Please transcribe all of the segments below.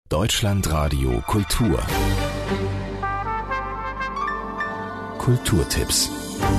Deutschlandradio Kultur. Kulturtipps.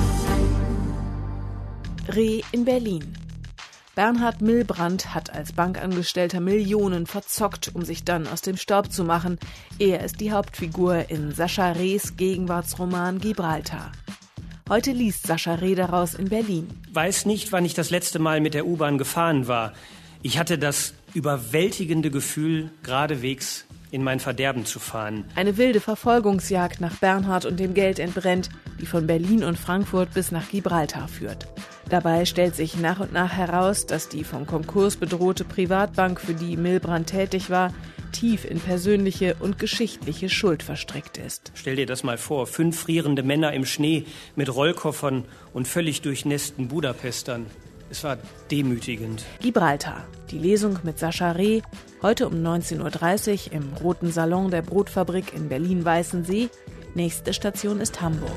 Reh in Berlin. Bernhard Milbrandt hat als Bankangestellter Millionen verzockt, um sich dann aus dem Staub zu machen. Er ist die Hauptfigur in Sascha Rehs Gegenwartsroman Gibraltar. Heute liest Sascha Reh daraus in Berlin. Weiß nicht, wann ich das letzte Mal mit der U-Bahn gefahren war. Ich hatte das überwältigende Gefühl, geradewegs in mein Verderben zu fahren. Eine wilde Verfolgungsjagd nach Bernhard und dem Geld entbrennt, die von Berlin und Frankfurt bis nach Gibraltar führt. Dabei stellt sich nach und nach heraus, dass die vom Konkurs bedrohte Privatbank, für die Milbrandt tätig war, tief in persönliche und geschichtliche Schuld verstrickt ist. Stell dir das mal vor, 5 frierende Männer im Schnee mit Rollkoffern und völlig durchnässten Budapestern. Es war demütigend. Gibraltar, die Lesung mit Sascha Reh, heute um 19.30 Uhr im Roten Salon der Brotfabrik in Berlin-Weißensee. Nächste Station ist Hamburg.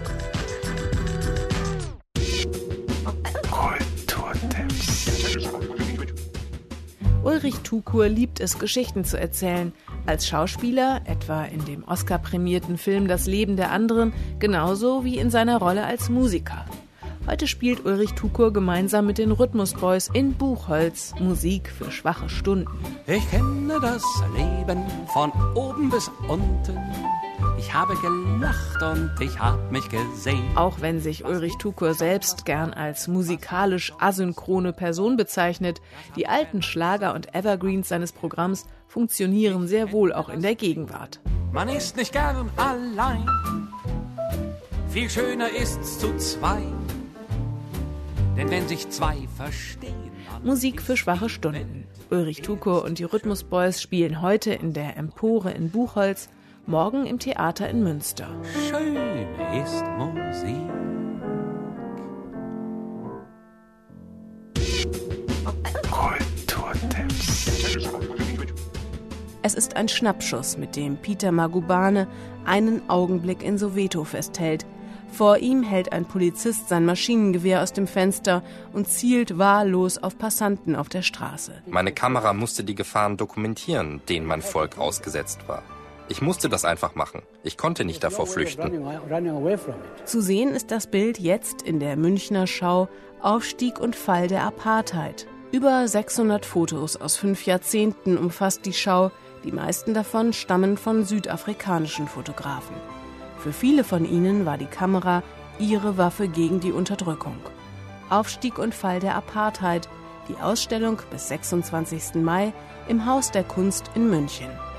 Ulrich Tukur liebt es, Geschichten zu erzählen. Als Schauspieler, etwa in dem Oscar-prämierten Film Das Leben der anderen, genauso wie in seiner Rolle als Musiker. Heute spielt Ulrich Tukur gemeinsam mit den Rhythmus Boys in Buchholz Musik für schwache Stunden. Ich kenne das Leben von oben bis unten. Ich habe gelacht und ich habe mich gesehen. Auch wenn sich Ulrich Tukur selbst gern als musikalisch asynchrone Person bezeichnet, die alten Schlager und Evergreens seines Programms funktionieren sehr wohl auch in der Gegenwart. Man ist nicht gern allein. Viel schöner ist's zu zweit. Denn wenn sich zwei verstehen... Musik für schwache Stunden. Ulrich Tukur und die Rhythmus Boys spielen heute in der Empore in Buchholz, morgen im Theater in Münster. Schön ist Musik. Kulturtipps. Es ist ein Schnappschuss, mit dem Peter Magubane einen Augenblick in Soweto festhält. Vor ihm hält ein Polizist sein Maschinengewehr aus dem Fenster und zielt wahllos auf Passanten auf der Straße. Meine Kamera musste die Gefahren dokumentieren, denen mein Volk ausgesetzt war. Ich musste das einfach machen. Ich konnte nicht davor flüchten. Zu sehen ist das Bild jetzt in der Münchner Schau Aufstieg und Fall der Apartheid. Über 600 Fotos aus 5 Jahrzehnten umfasst die Schau. Die meisten davon stammen von südafrikanischen Fotografen. Für viele von ihnen war die Kamera ihre Waffe gegen die Unterdrückung. Aufstieg und Fall der Apartheid, die Ausstellung bis 26. Mai im Haus der Kunst in München.